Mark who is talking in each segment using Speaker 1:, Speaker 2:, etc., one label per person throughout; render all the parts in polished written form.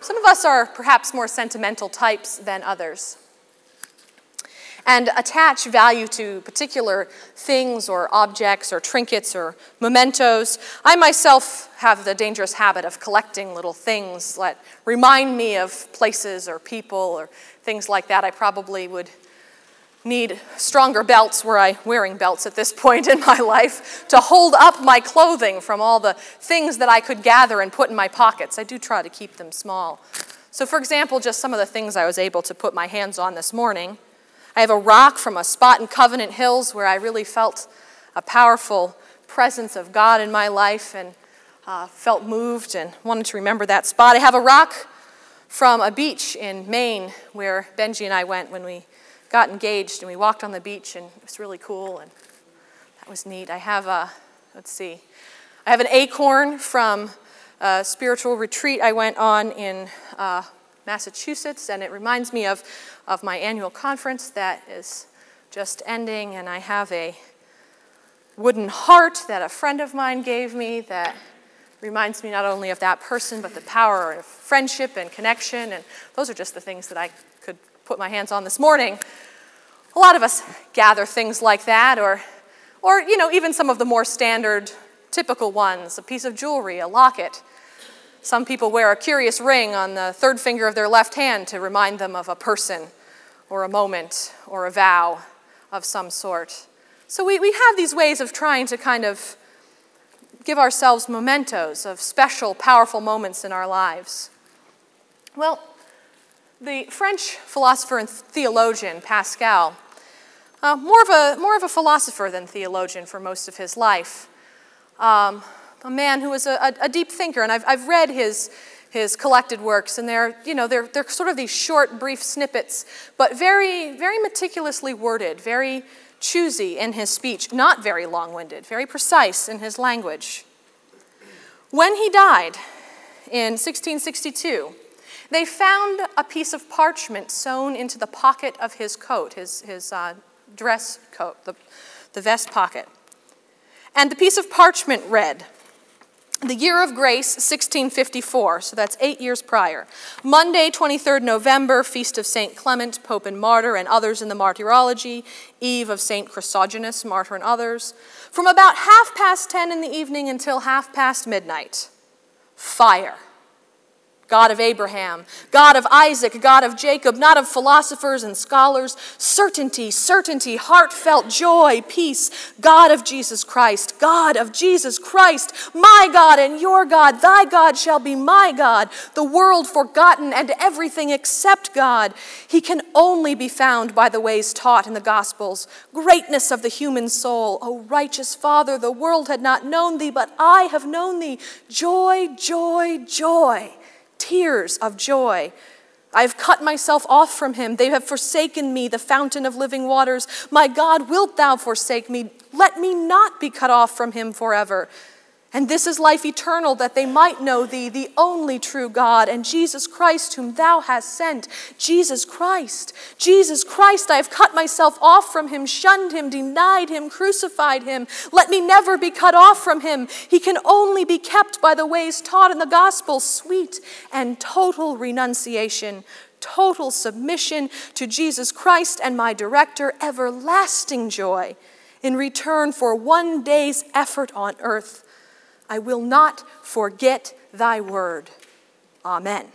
Speaker 1: Some of us are perhaps more sentimental types than others and attach value to particular things or objects or trinkets or mementos. I myself have the dangerous habit of collecting little things that remind me of places or people or things like that. I probably would need stronger belts were I wearing belts at this point in my life to hold up my clothing from all the things that I could gather and put in my pockets. I do try to keep them small. So for example, just some of the things I was able to put my hands on this morning. I have a rock from a spot in Covenant Hills where I really felt a powerful presence of God in my life and felt moved and wanted to remember that spot. I have a rock from a beach in Maine where Benji and I went when we got engaged, and we walked on the beach, and it was really cool, and that was neat. I have I have an acorn from a spiritual retreat I went on in Massachusetts, and it reminds me of my annual conference that is just ending, and I have a wooden heart that a friend of mine gave me that reminds me not only of that person, but the power of friendship and connection, and those are just the things that I could put my hands on this morning. A lot of us gather things like that, or even some of the more standard, typical ones, a piece of jewelry, a locket. Some people wear a curious ring on the third finger of their left hand to remind them of a person, or a moment, or a vow of some sort. So we have these ways of trying to kind of give ourselves mementos of special, powerful moments in our lives. Well, the French philosopher and theologian Pascal, more of a philosopher than theologian for most of his life, a man who was a deep thinker, and I've read his collected works, and they're sort of these short, brief snippets, but very, very meticulously worded, very choosy in his speech, not very long-winded, very precise in his language. When he died in 1662, they found a piece of parchment sewn into the pocket of his coat, his dress coat, the vest pocket. And the piece of parchment read, "The year of grace, 1654, so that's 8 years prior. Monday, 23rd November, feast of St. Clement, Pope and Martyr, and others in the martyrology. Eve of St. Chrysogonus, martyr and others. From about 10:30 in the evening until midnight midnight. Fire. God of Abraham, God of Isaac, God of Jacob, not of philosophers and scholars, certainty, certainty, heartfelt joy, peace, God of Jesus Christ, my God and your God, thy God shall be my God, the world forgotten and everything except God. He can only be found by the ways taught in the Gospels. Greatness of the human soul, O righteous Father, the world had not known thee, but I have known thee. Joy, joy, joy. Tears of joy. I have cut myself off from him. They have forsaken me, the fountain of living waters. My God, wilt thou forsake me? Let me not be cut off from him forever. And this is life eternal, that they might know thee, the only true God, and Jesus Christ, whom thou hast sent. Jesus Christ, I have cut myself off from him, shunned him, denied him, crucified him. Let me never be cut off from him. He can only be kept by the ways taught in the gospel, sweet and total renunciation, total submission to Jesus Christ and my director, everlasting joy in return for one day's effort on earth. I will not forget thy word. Amen."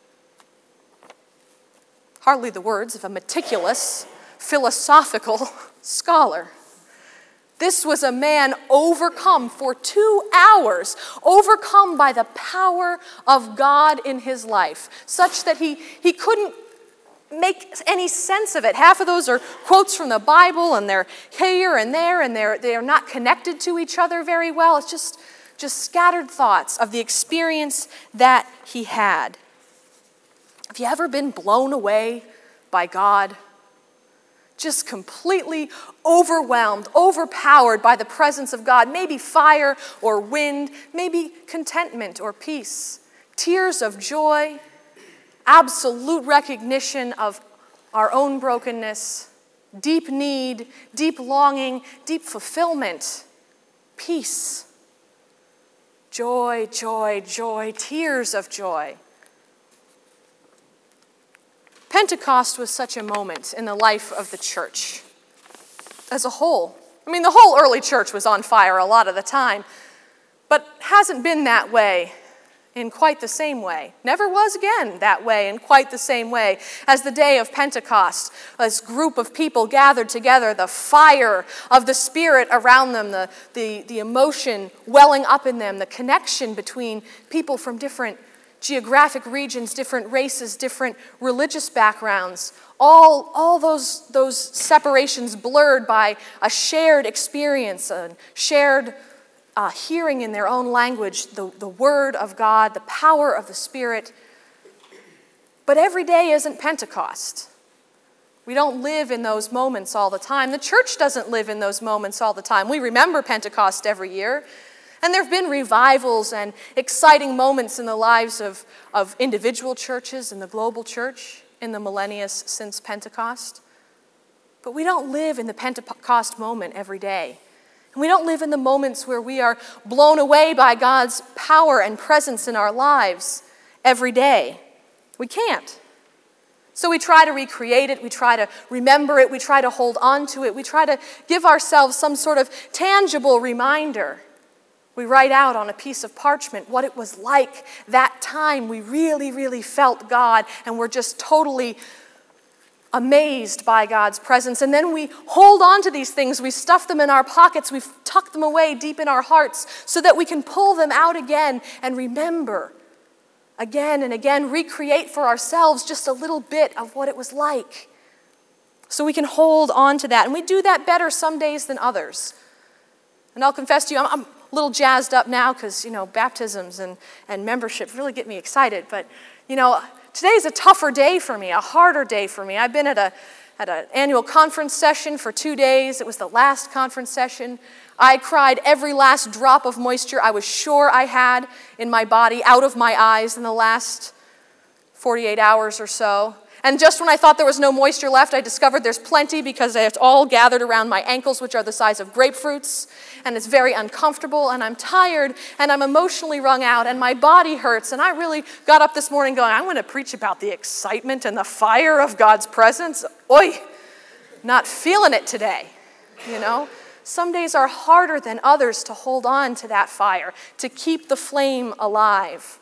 Speaker 1: Hardly the words of a meticulous, philosophical scholar. This was a man overcome for 2 hours, overcome by the power of God in his life, such that he couldn't make any sense of it. Half of those are quotes from the Bible, and they're here and there, and they're not connected to each other very well. It's just scattered thoughts of the experience that he had. Have you ever been blown away by God? Just completely overwhelmed, overpowered by the presence of God. Maybe fire or wind, maybe contentment or peace. Tears of joy, absolute recognition of our own brokenness, deep need, deep longing, deep fulfillment, peace. Joy, joy, joy, tears of joy. Pentecost was such a moment in the life of the church as a whole. I mean, the whole early church was on fire a lot of the time, but hasn't been that way in quite the same way. Never was again that way in quite the same way as the day of Pentecost. This group of people gathered together, the fire of the Spirit around them, the emotion welling up in them, the connection between people from different geographic regions, different races, different religious backgrounds, all those separations blurred by a shared experience, a shared hearing in their own language, the Word of God, the power of the Spirit. But every day isn't Pentecost. We don't live in those moments all the time. The church doesn't live in those moments all the time. We remember Pentecost every year. And there have been revivals and exciting moments in the lives of individual churches and the global church in the millennia since Pentecost. But we don't live in the Pentecost moment every day. And we don't live in the moments where we are blown away by God's power and presence in our lives every day. We can't. So we try to recreate it, we try to remember it, we try to hold on to it, we try to give ourselves some sort of tangible reminder. We write out on a piece of parchment what it was like that time we really, really felt God and were just totally amazed by God's presence. And then we hold on to these things. We stuff them in our pockets. We tuck them away deep in our hearts so that we can pull them out again and remember again and again, recreate for ourselves just a little bit of what it was like. So we can hold on to that. And we do that better some days than others. And I'll confess to you, I'm a little jazzed up now because, baptisms and membership really get me excited. But, today's a tougher day for me, a harder day for me. I've been at an annual conference session for 2 days. It was the last conference session. I cried every last drop of moisture I was sure I had in my body out of my eyes in the last 48 hours or so. And just when I thought there was no moisture left, I discovered there's plenty because it's all gathered around my ankles, which are the size of grapefruits. And it's very uncomfortable, and I'm tired, and I'm emotionally wrung out, and my body hurts. And I really got up this morning going, I'm going to preach about the excitement and the fire of God's presence. Oi, not feeling it today, Some days are harder than others to hold on to that fire, to keep the flame alive.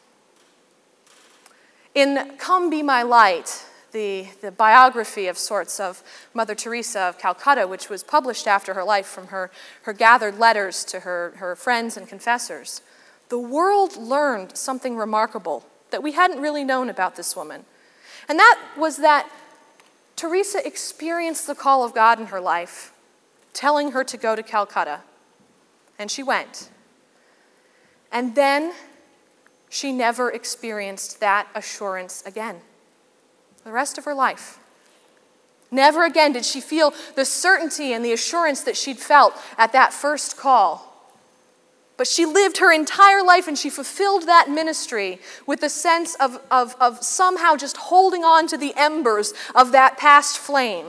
Speaker 1: In Come Be My Light, the biography of sorts of Mother Teresa of Calcutta, which was published after her life from her gathered letters to her friends and confessors, the world learned something remarkable that we hadn't really known about this woman. And that was that Teresa experienced the call of God in her life, telling her to go to Calcutta. And she went. And then she never experienced that assurance again. The rest of her life. Never again did she feel the certainty and the assurance that she'd felt at that first call. But she lived her entire life and she fulfilled that ministry with a sense of somehow just holding on to the embers of that past flame.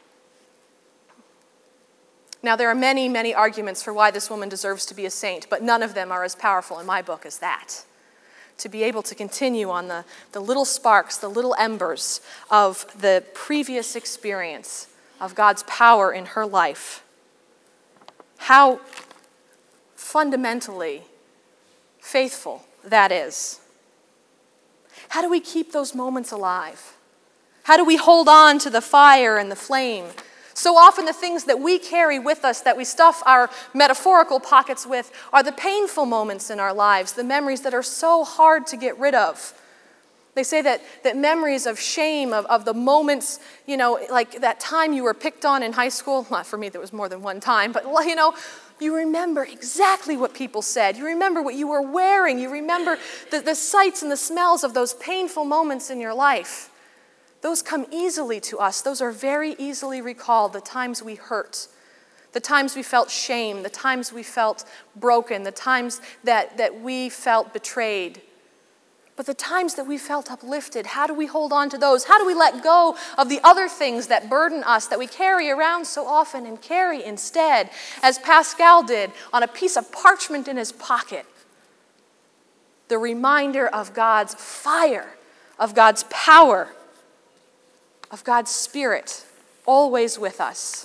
Speaker 1: Now, there are many, many arguments for why this woman deserves to be a saint, but none of them are as powerful in my book as that. To be able to continue on the little sparks, the little embers of the previous experience of God's power in her life. How fundamentally faithful that is. How do we keep those moments alive? How do we hold on to the fire and the flame? So often the things that we carry with us, that we stuff our metaphorical pockets with, are the painful moments in our lives, the memories that are so hard to get rid of. They say that memories of shame, of the moments, like that time you were picked on in high school, not for me, there was more than one time, but you remember exactly what people said. You remember what you were wearing. You remember the sights and the smells of those painful moments in your life. Those come easily to us. Those are very easily recalled, the times we hurt, the times we felt shame, the times we felt broken, the times that we felt betrayed. But the times that we felt uplifted, how do we hold on to those? How do we let go of the other things that burden us, that we carry around so often and carry instead, as Pascal did, on a piece of parchment in his pocket? The reminder of God's fire, of God's power. of God's Spirit always with us.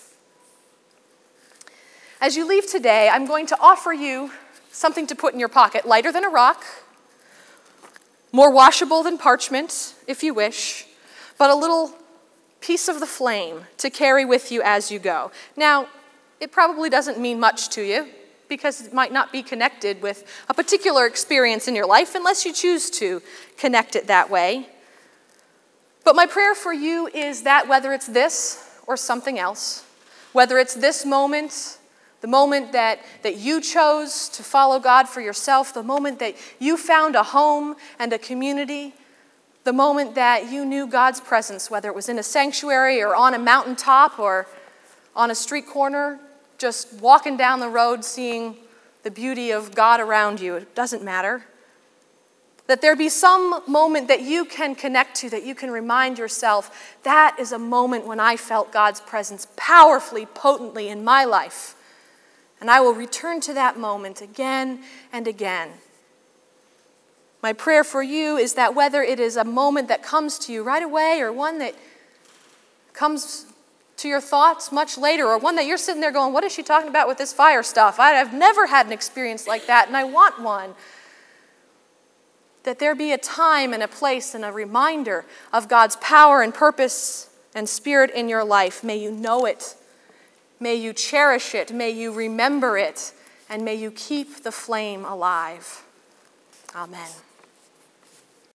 Speaker 1: As you leave today, I'm going to offer you something to put in your pocket, lighter than a rock, more washable than parchment, if you wish, but a little piece of the flame to carry with you as you go. Now, it probably doesn't mean much to you because it might not be connected with a particular experience in your life unless you choose to connect it that way. But my prayer for you is that whether it's this or something else, whether it's this moment, the moment that you chose to follow God for yourself, the moment that you found a home and a community, the moment that you knew God's presence, whether it was in a sanctuary or on a mountaintop or on a street corner, just walking down the road seeing the beauty of God around you, it doesn't matter. That there be some moment that you can connect to, that you can remind yourself, that is a moment when I felt God's presence powerfully, potently in my life. And I will return to that moment again and again. My prayer for you is that whether it is a moment that comes to you right away or one that comes to your thoughts much later, or one that you're sitting there going, what is she talking about with this fire stuff? I've never had an experience like that and I want one. That there be a time and a place and a reminder of God's power and purpose and Spirit in your life. May you know it. May you cherish it. May you remember it. And may you keep the flame alive. Amen.